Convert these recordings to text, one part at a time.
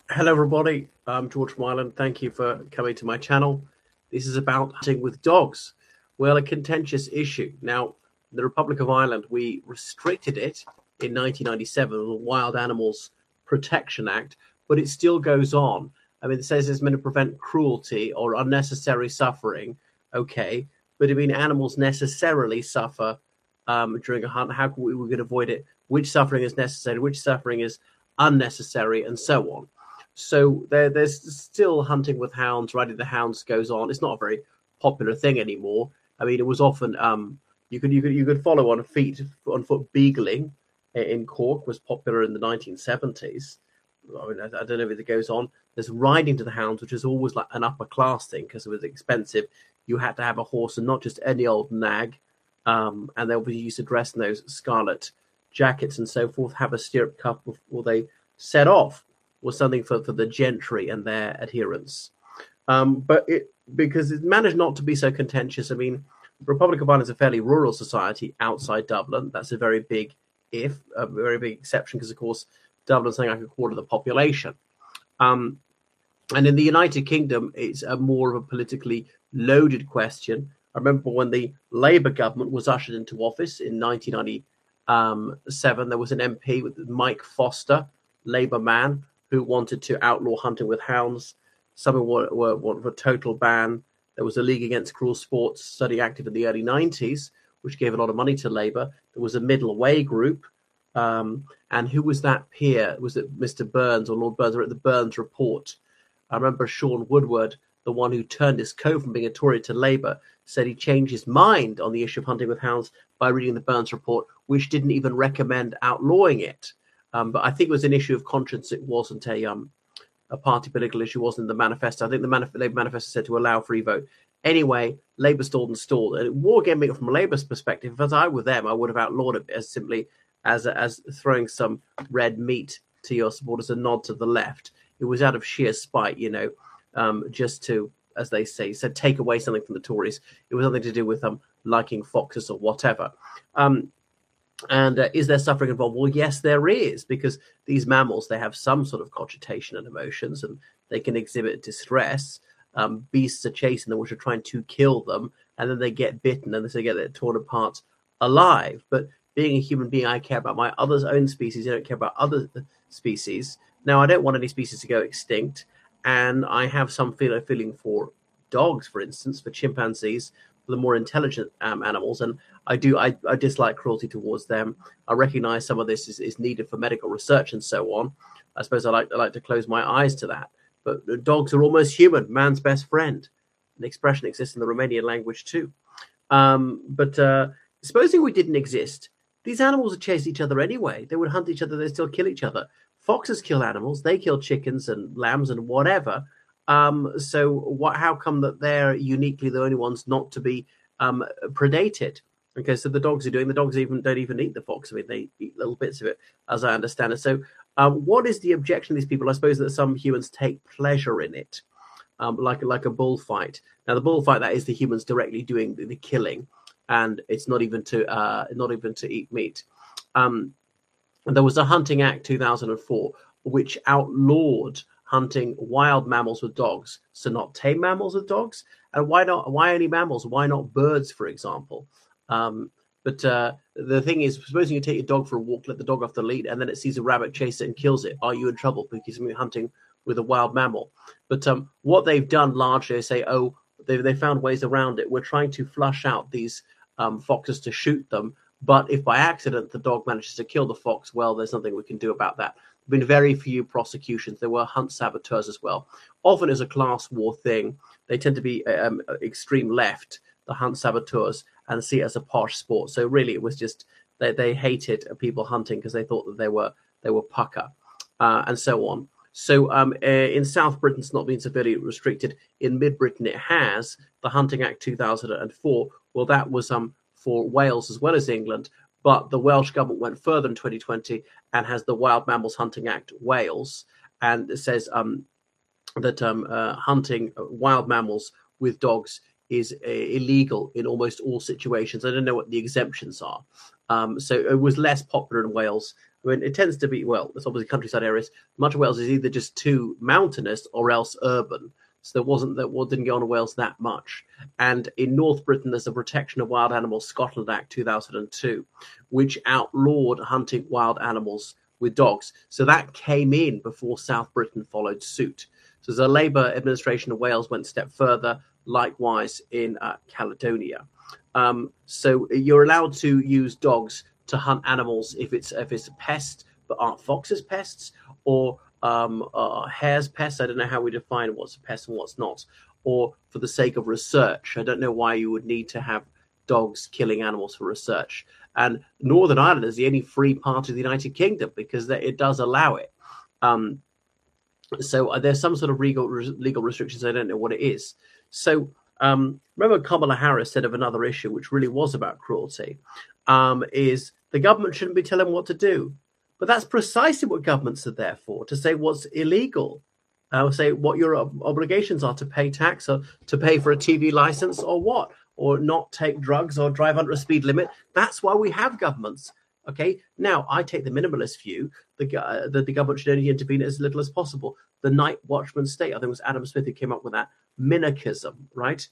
Hello, everybody. I'm George from Ireland. Thank you for coming to my channel. This is about hunting with dogs. Well, a contentious issue. Now, the Republic of Ireland, we restricted it in 1997 with the Wild Animals Protection Act, but it still goes on. I mean, it says it's meant to prevent cruelty or unnecessary suffering. Okay, but I mean, animals necessarily suffer during a hunt. How can we can avoid it? Which suffering is necessary? Which suffering is unnecessary, and so on. So there's still hunting with hounds. Riding the hounds goes on. It's not a very popular thing anymore. I mean, it was often you could follow on foot beagling in Cork was popular in the 1970s. I mean, I don't know if it goes on. There's riding to the hounds, which is always like an upper class thing because it was expensive. You had to have a horse and not just any old nag. And they'll be used to dress in those scarlet jackets and so forth. Have a stirrup cup before they set off was something for the gentry and their adherents. But it because it managed not to be so contentious. I mean, the Republic of Ireland is a fairly rural society outside Dublin. That's a very big a very big exception, because of course Dublin's something like a quarter of the population. Um, and in the United Kingdom, it's a more of a politically loaded question. I remember when the Labour government was ushered into office in 1997, there was an MP with Mike Foster, Labour man, who wanted to outlaw hunting with hounds. Some were for a total ban. There was a League Against Cruel Sports study active in the early 90s, which gave a lot of money to Labour. There was a middle way group. And who was that peer? Was it Mr. Burns or Lord Burns? Or at the Burns report? I remember Sean Woodward, the one who turned his coat from being a Tory to Labour, said he changed his mind on the issue of hunting with hounds by reading the Burns report, which didn't even recommend outlawing it. But I think it was an issue of conscience. It wasn't a party political issue. It wasn't in the manifesto. I think the Labour manifesto said to allow free vote. Anyway, Labour stalled and stalled. And wargaming from Labour's perspective, if I were them, I would have outlawed it as simply as throwing some red meat to your supporters, a nod to the left. It was out of sheer spite, just to, as they say, said take away something from the Tories. It was nothing to do with liking foxes or whatever. And is there suffering involved? Well, yes, there is, because these mammals, they have some sort of cogitation and emotions, and they can exhibit distress. Beasts are chasing them, which are trying to kill them, and then they get bitten and they get torn apart alive. But being a human being, I care about my other's own species. I don't care about other species. Now, I don't want any species to go extinct, and I have some feeling for dogs, for instance, for chimpanzees, for the more intelligent animals, and I dislike cruelty towards them. I recognise some of this is needed for medical research and so on. I suppose I like to close my eyes to that. But dogs are almost human, man's best friend. An expression exists in the Romanian language too. But supposing we didn't exist, these animals would chase each other anyway. They would hunt each other. They still kill each other. Foxes kill animals. They kill chickens and lambs and whatever. So how come that they're uniquely the only ones not to be predated? Okay, so the dogs don't even eat the fox. I mean, they eat little bits of it, as I understand it. So, what is the objection of these people? I suppose that some humans take pleasure in it, like a bullfight. Now, the bullfight, that is the humans directly doing the killing, and it's not even to eat meat. There was a Hunting Act 2004 which outlawed hunting wild mammals with dogs, so not tame mammals with dogs. And why not? Why only mammals? Why not birds, for example? But the thing is, supposing you take your dog for a walk, let the dog off the lead, and then it sees a rabbit, chase it, and kills it. Are you in trouble because you're hunting with a wild mammal? But what they've done largely is say, oh, they found ways around it. We're trying to flush out these foxes to shoot them. But if by accident the dog manages to kill the fox, well, there's nothing we can do about that. There have been very few prosecutions. There were hunt saboteurs as well. Often as a class war thing. They tend to be extreme left, the hunt saboteurs, and see it as a posh sport. So really, it was just they hated people hunting because they thought that they were pucker, and so on. So in South Britain, it's not been severely restricted. In Mid Britain, it has. The Hunting Act 2004. Well, that was for Wales as well as England. But the Welsh government went further in 2020 and has the Wild Mammals Hunting Act Wales, and it says that hunting wild mammals with dogs is illegal in almost all situations. I don't know what the exemptions are. So it was less popular in Wales. I mean, it tends to be, well, it's obviously countryside areas. Much of Wales is either just too mountainous or else urban. So didn't go on in Wales that much. And in North Britain, there's a Protection of Wild Animals Scotland Act 2002, which outlawed hunting wild animals with dogs. So that came in before South Britain followed suit. So the Labour administration of Wales went a step further, likewise in Caledonia. So you're allowed to use dogs to hunt animals if it's a pest, but aren't foxes pests, or hares pests. I don't know how we define what's a pest and what's not, or for the sake of research. I don't know why you would need to have dogs killing animals for research. And Northern Ireland is the only free part of the United Kingdom because it does allow it. So there's some sort of legal restrictions. I don't know what it is. So remember Kamala Harris said of another issue, which really was about cruelty, is the government shouldn't be telling what to do. But that's precisely what governments are there for, to say what's illegal, say what your obligations are, to pay tax or to pay for a TV license or what, or not take drugs or drive under a speed limit. That's why we have governments. Okay, now I take the minimalist view that the government should only intervene as little as possible. The night watchman state, I think it was Adam Smith who came up with that, minarchism, right?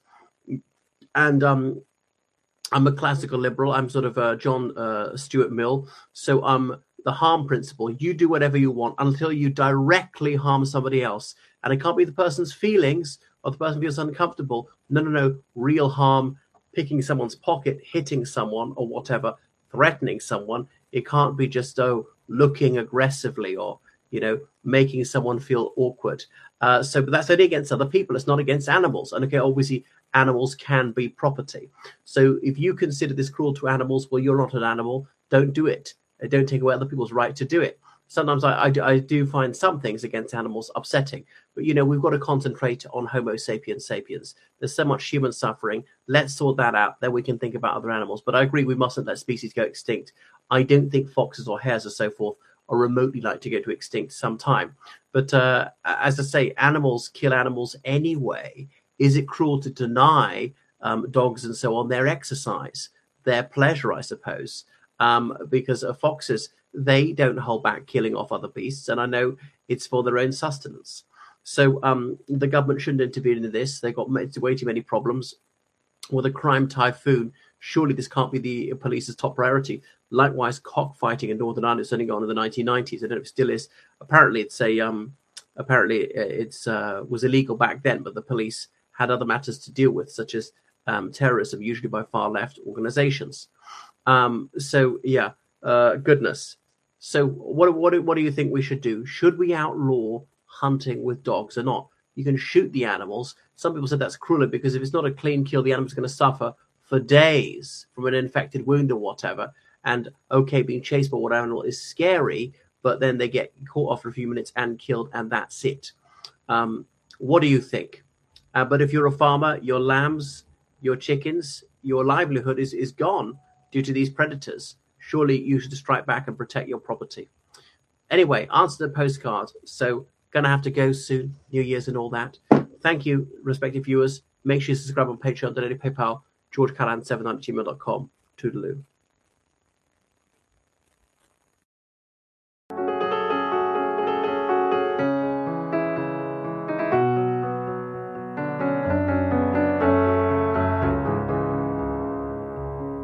And I'm a classical liberal. I'm sort of John Stuart Mill. So the harm principle, you do whatever you want until you directly harm somebody else. And it can't be the person's feelings or the person feels uncomfortable. No. Real harm, picking someone's pocket, hitting someone or whatever, threatening someone. It can't be just, looking aggressively or, making someone feel awkward. But that's only against other people. It's not against animals. And okay, obviously animals can be property. So if you consider this cruel to animals, well, you're not an animal. Don't do it. Don't take away other people's right to do it. Sometimes I do find some things against animals upsetting, but we've got to concentrate on Homo sapiens sapiens. There's so much human suffering. Let's sort that out. Then we can think about other animals. But I agree, we mustn't let species go extinct. I don't think foxes or hares or so forth are remotely like to go to extinct sometime. But as I say, animals kill animals anyway. Is it cruel to deny dogs and so on their exercise, their pleasure, I suppose? Because foxes, they don't hold back killing off other beasts, and I know it's for their own sustenance. So the government shouldn't intervene in this. They've got way too many problems. With a crime typhoon, surely this can't be the police's top priority. Likewise, cockfighting in Northern Ireland, it's only gone in the 1990s. I don't know if it still is. Apparently, it was illegal back then, but the police had other matters to deal with, such as terrorism, usually by far left organizations. Goodness. So what do you think we should do? Should we outlaw hunting with dogs or not? You can shoot the animals. Some people said that's crueler because if it's not a clean kill, the animal's going to suffer for days from an infected wound or whatever. And okay, being chased by one animal is scary, but then they get caught after a few minutes and killed, and that's it. What do you think? But if you're a farmer, your lambs, your chickens, your livelihood is gone due to these predators. Surely you should strike back and protect your property. Anyway, answer the postcard. So going to have to go soon, New Year's and all that. Thank you, respective viewers. Make sure you subscribe on Patreon, donate PayPal, georgecallan7@gmail.com. Toodaloo.